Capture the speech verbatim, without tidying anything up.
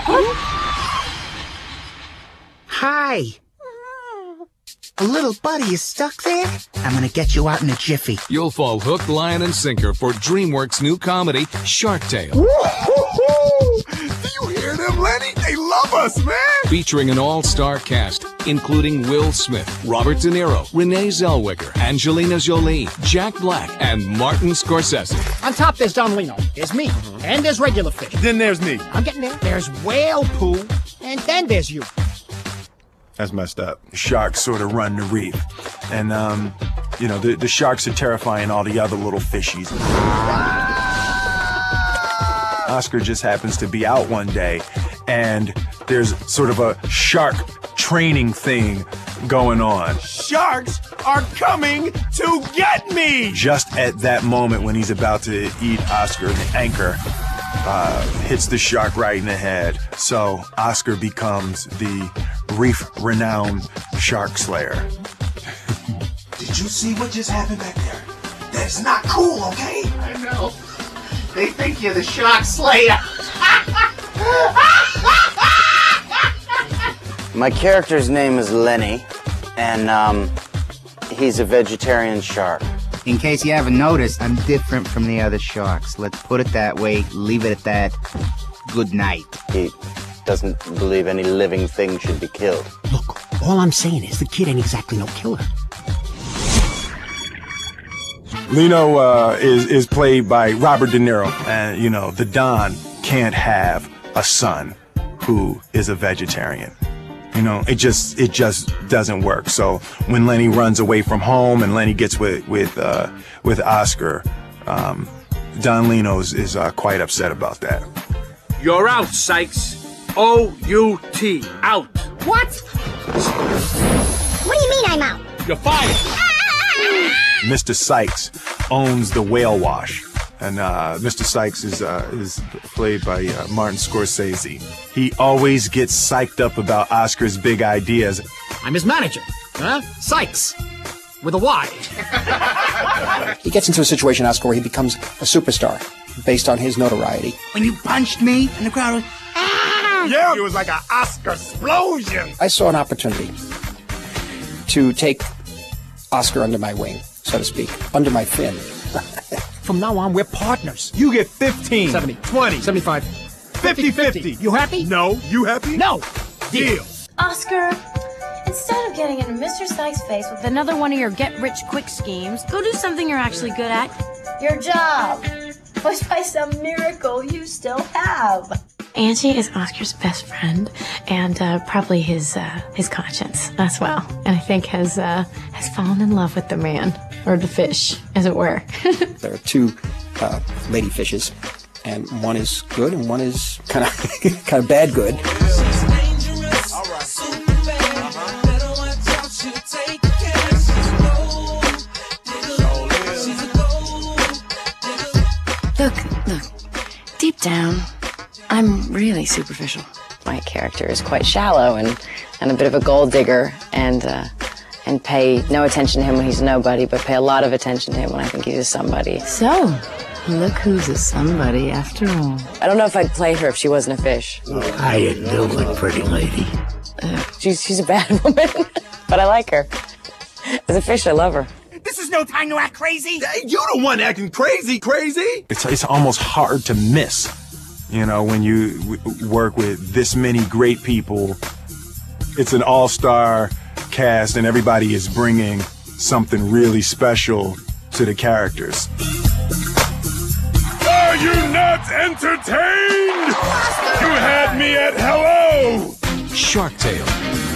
Hi. A little buddy is stuck there? I'm gonna get you out in a jiffy. You'll fall hook, line, and sinker for DreamWorks' new comedy, Shark Tale. Woo-hoo-hoo! Do you hear them, Lenny? They love us, man! Featuring an all-star cast, including Will Smith, Robert De Niro, Renee Zellweger, Angelina Jolie, Jack Black, and Martin Scorsese. On top, there's Don Lino. There's me. Mm-hmm. And there's regular fish. Then there's me. I'm getting there. There's whale poo. And then there's you. That's messed up. Sharks sort of run the reef. And, um, you know, the, the sharks are terrifying all the other little fishies. Oscar just happens to be out one day, and there's sort of a shark training thing going on. Sharks are coming to get me! Just at that moment when he's about to eat Oscar, the anchor uh, hits the shark right in the head. So Oscar becomes the reef-renowned shark slayer. Did you see what just happened back there? That's not cool, okay? I know. They think you're the shark slayer. My character's name is Lenny, and um, he's a vegetarian shark. In case you haven't noticed, I'm different from the other sharks. Let's put it that way, leave it at that. Good night. He doesn't believe any living thing should be killed. Look, all I'm saying is the kid ain't exactly no killer. Lino uh, is, is played by Robert De Niro, and, you know, the Don can't have a son who is a vegetarian. You know, it just it just doesn't work. So when Lenny runs away from home and Lenny gets with with uh, with Oscar, um, Don Lino is, is uh, quite upset about that. You're out, Sykes. O U T, out. What? What do you mean I'm out? You're fired. Mister Sykes owns the Whale Wash, and uh, Mister Sykes is uh, is played by uh, Martin Scorsese. He always gets psyched up about Oscar's big ideas. I'm his manager, huh? Sykes, with a Y. He gets into a situation, Oscar, where he becomes a superstar based on his notoriety. When you punched me, and the crowd was, ah! Yeah, it was like an Oscar explosion. I saw an opportunity to take Oscar under my wing, so to speak, under my fin. From now on, we're partners. You get fifteen. seventy. twenty. seventy-five. fifty fifty. You happy? No. You happy? No. Deal. Oscar, instead of getting into Mister Sykes' face with another one of your get-rich-quick schemes, go do something you're actually good at. Your job. Which by some miracle you still have. Angie is Oscar's best friend, and uh, probably his uh, his conscience as well. And I think has uh, has fallen in love with the man, or the fish, as it were. There are two uh, lady fishes, and one is good, and one is kind of kind of bad good. Look, look, deep down, I'm really superficial. My character is quite shallow and, and a bit of a gold digger, and uh, and pay no attention to him when he's a nobody, but pay a lot of attention to him when I think he's a somebody. So, look who's a somebody after all. I don't know if I'd play her if she wasn't a fish. How you doing, pretty lady? Uh, she's, she's a bad woman, but I like her. As a fish, I love her. This is no time to act crazy. You the one acting crazy, crazy. It's it's almost hard to miss, you know, when you w work with this many great people. It's an all-star cast, and everybody is bringing something really special to the characters. Are you not entertained? You had me at hello. Shark Tale.